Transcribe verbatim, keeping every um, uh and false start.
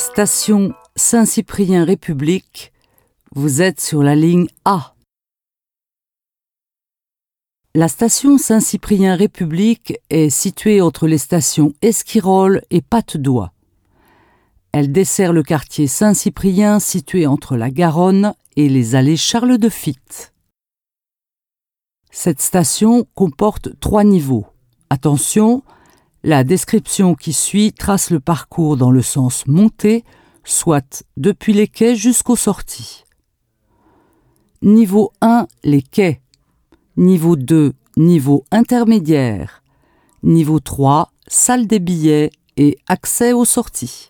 Station Saint-Cyprien-République, vous êtes sur la ligne A. La station Saint-Cyprien-République est située entre les stations Esquirol et Patte-d'Oie. Elle dessert le quartier Saint-Cyprien situé entre la Garonne et les allées Charles de Fitte. Cette station comporte trois niveaux. Attention, la description qui suit trace le parcours dans le sens montée, soit depuis les quais jusqu'aux sorties. Niveau un, les quais. Niveau deux, niveau intermédiaire. Niveau trois, salle des billets et accès aux sorties.